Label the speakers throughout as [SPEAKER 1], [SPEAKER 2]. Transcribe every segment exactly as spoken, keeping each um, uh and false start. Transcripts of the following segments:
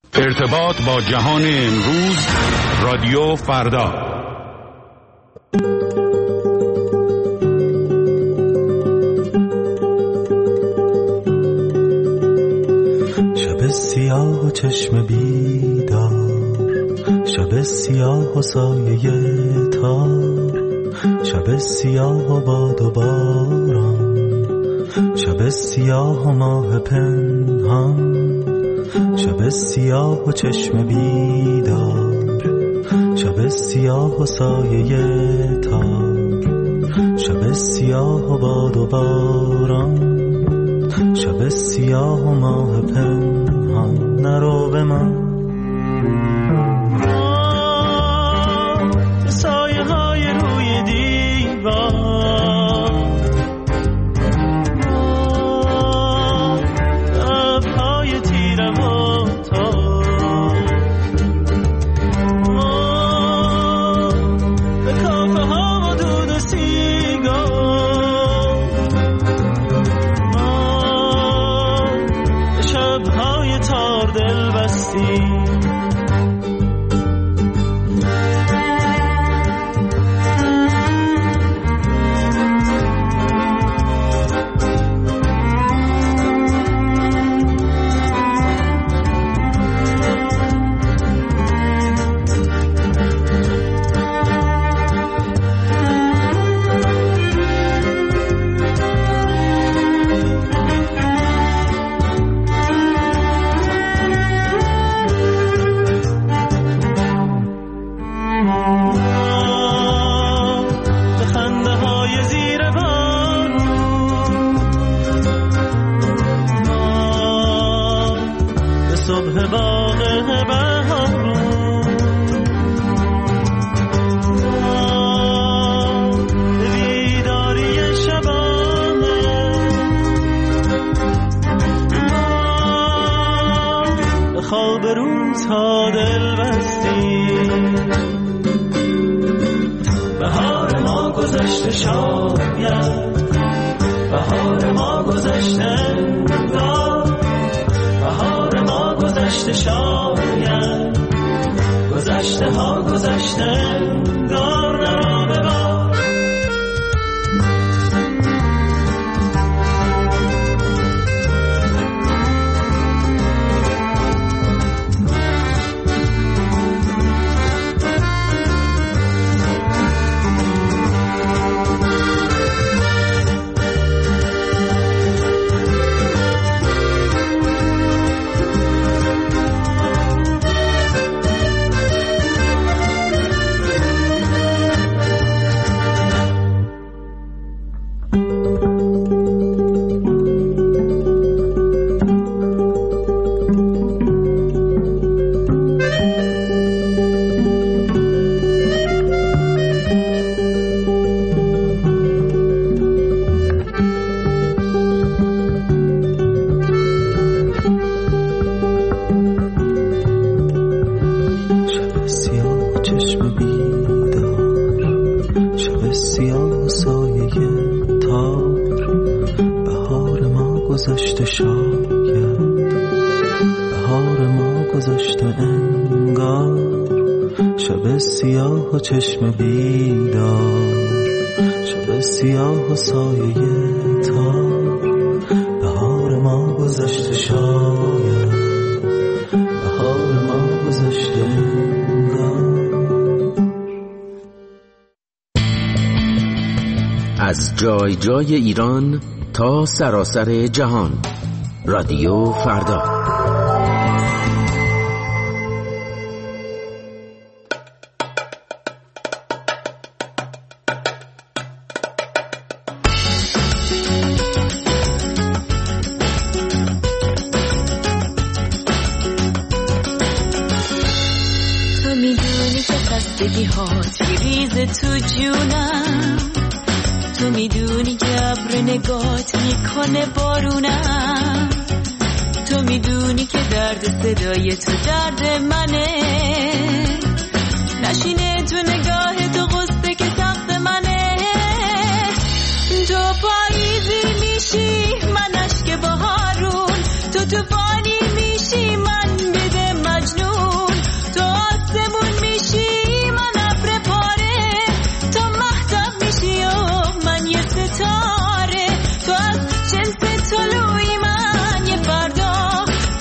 [SPEAKER 1] ارتباط با جهان امروز، رادیو فردا.
[SPEAKER 2] شب سیاه و چشم بیدار، شب سیاه و سایه تار، شب سیاه و باد و باران، شب سیاه و ماه پنهان، شب سیاه و چشم بیدار، شب سیاه و سایه تار، شب سیاه و باد و باران، شب سیاه و ماه پنهان. نرو به من سایه های روی دیوار، لبهای تیرم و تار، به کافه ها و دود و سیگار، به شبهای تار دل بستی. چشم بیدار، شب سیاه و سایه تار، بهار ما گذشته شاید، بهار ما گذشته انگار.
[SPEAKER 3] از جای جای ایران تا سراسر جهان، رادیو فردا.
[SPEAKER 4] تو جونم، تو میدونی جبر نگات میکنه بارونم، تو میدونی که درد صدای تو درد منه، نشینه تو نگاه تو غصه که سخت منه، تو پاییزی میشی من اشک بهارون، تو توفانی میشی من بده مجنون.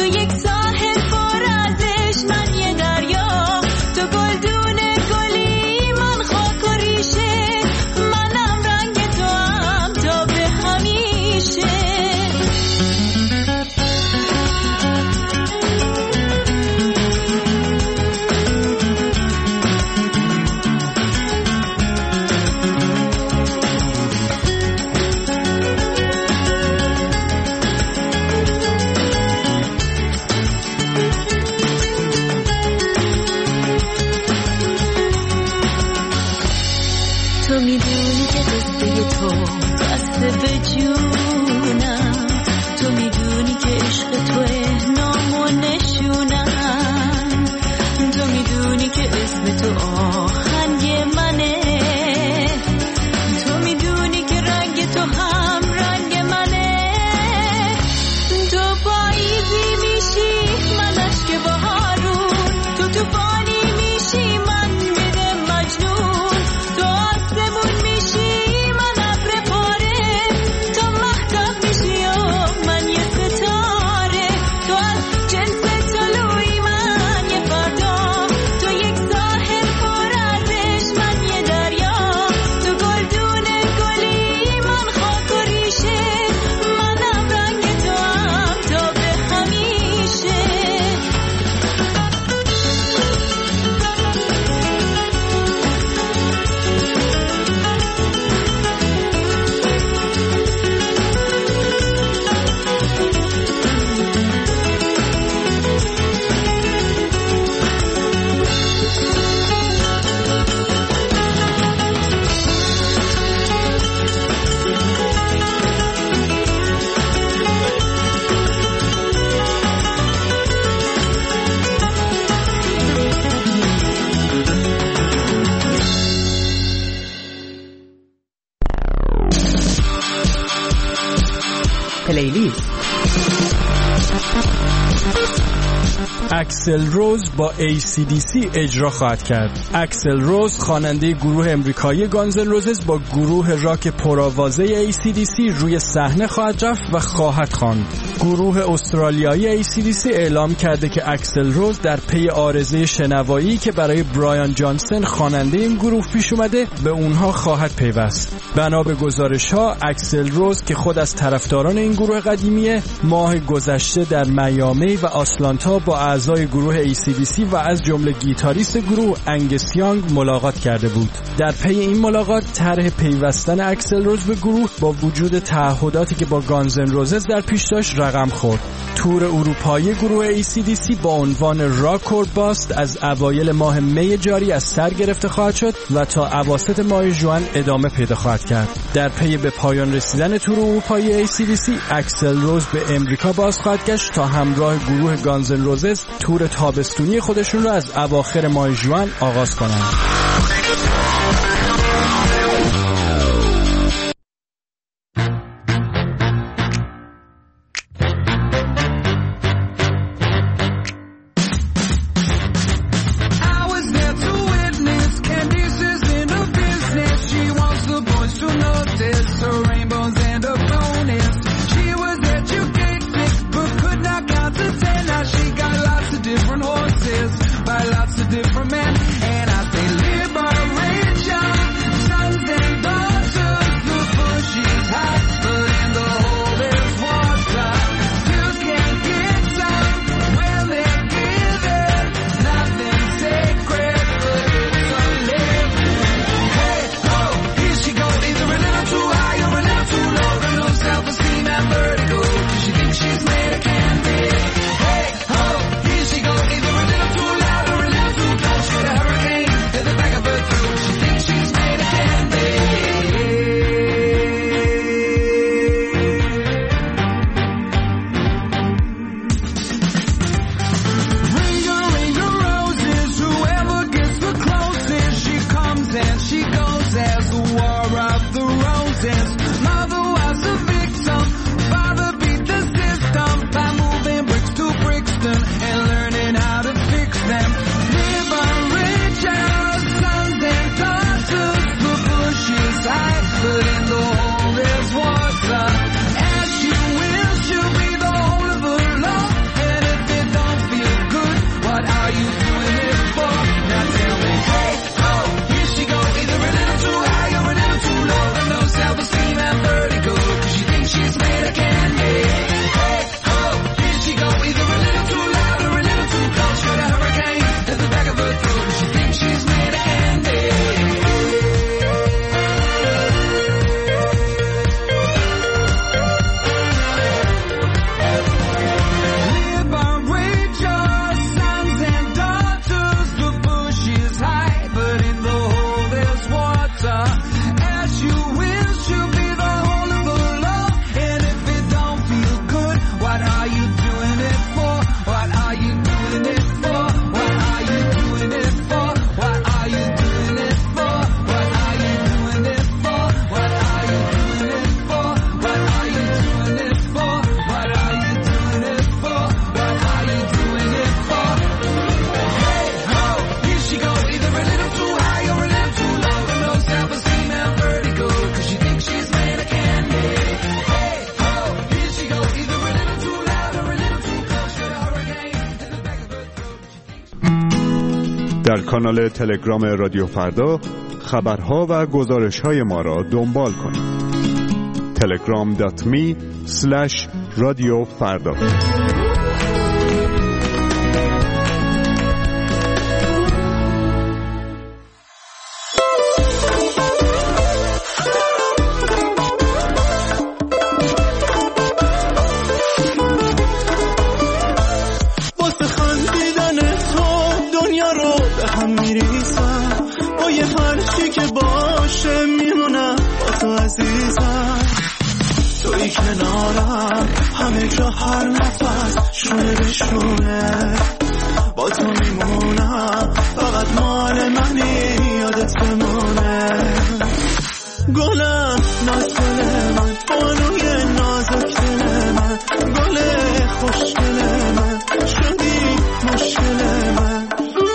[SPEAKER 4] تو یک ساحل پر از عشق، من یه دریا، تو گلدون گلی، من خاک و ریشه، منم رنگ تو هم تا به همیشه. تو میدونی که قصه تو بسته به جونم، تو میدونی که عشق توه نام و نشونم، تو میدونی که اسم تو آهنگ منه، تو میدونی که رنگ تو هم رنگ منه. تو پاییزی میشی من اشک بهارون، تو توفانی میشی من میره مجنون، تو آسمون میشی من ابر پاره، تو مهتاب میشی و من یه ستاره، تو از جنس طلوعی من یه فردا، تو یک ساحل پر از عشق، من یه دریا، تو گلدون گلی، من خاک و ریشه، منم رنگ تو هم تا به همیشه.
[SPEAKER 5] پلیلیست.
[SPEAKER 6] اکسل روز با ای سی دی سی اجرا خواهد کرد. اکسل روز خواننده گروه امریکایی گانز ان روزز با گروه راک پرآوازه ای سی دی سی روی صحنه خواهد رفت و خواهد خواند. گروه استرالیایی ای سی دی سی اعلام کرده که اکسل روز در پی عارضه شنوایی که برای برایان جانسن خواننده این گروه پیش اومده به اونها خواهد پیوست. بنا به گزارش‌ها اکسل روز که خود از طرفداران این گروه قدیمیه، ماه گذشته در میامی و آتلانتا با اعضای گروه ای سی دی سی و از جمله گیتاریست گروه انگس یانگ ملاقات کرده بود. در پی این ملاقات طرح پیوستن اکسل روز به گروه با وجود تعهداتی که با گانز ان روزز در پیش داشت رقم خورد. تور اروپایی گروه ای سی دی سی با عنوان راک اور باست از اوایل ماه می جاری از سر گرفته خواهد شد و تا اواسط ماه ژوئن ادامه پیدا خواهد کرد. در پی به پایان رسیدن تور اروپایی ای سی دی سی اکسل روز به امریکا باز خواهد گشت تا همراه گروه گانز ان روزز تور تابستونی خودشون را از اواخر ماه ژوئن آغاز کنند.
[SPEAKER 7] Different horses by lots of different men, and I say live
[SPEAKER 1] در کانال تلگرام رادیو فردا خبرها و گزارش‌های ما را دنبال کنید. تلگرام دات می اسلش رادیو فردا.
[SPEAKER 2] همه جا هر نفس شونه به شونه با تو میمونم، فقط مال منی یادت بمونه. گلم ناز دل من، بانوی نازک دل من، گل خوشگل من، شدی مشکل من.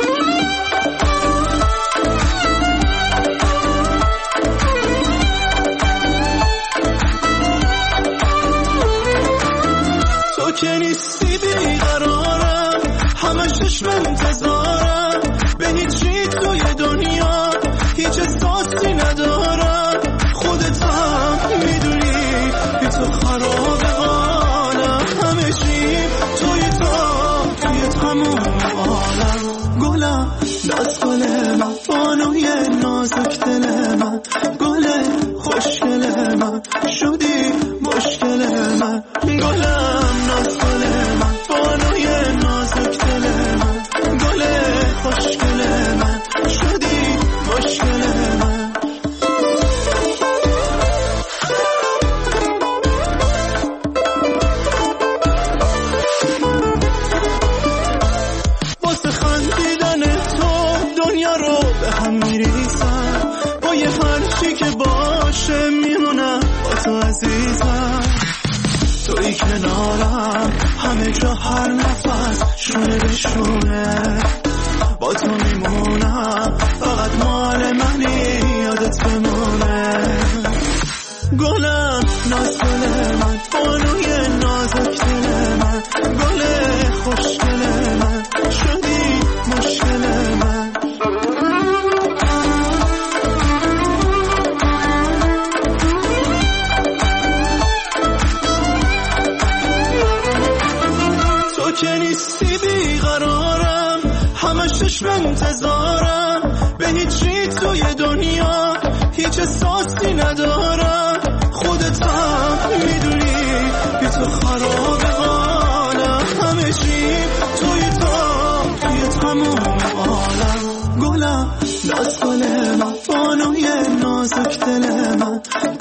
[SPEAKER 2] که نیستی بیقرارم، همه چشم انتظارم، به هیچی توی دنیا هیچ احساسی ندارم. خودت هم میدونی بی تو خراب حالم، همه چی توی تو توی تموم عالم. گلم ناز گل من، بانوی نازک دل من، گل خوشگل من، شدی مشکل من. گلم ناز گل من، بانوی نازک دل من، گل خوشگل من، شدی مشکل من. واسه خندیدن تو دنیا رو به هم میریزم، با یه هرچی که باشه میمونم با تو عزیزم. توی کنارم همه جا هر نفس شونه به شونه با تو میمونم، فقط مال منی یادت بمونه. گلم ناز گل من، بانوی نازک دل من، گل خوشگل من، شدی مشکل من. که نیستی بیقرارم، همه چشم انتظارم، به هیچی توی دنیا هیچ احساسی ندارم. خودت هم میدونی بی تو خراب حالم، همه چی توی تو توی تموم عالم. گلم ناز گل من، بانوی نازک دل من،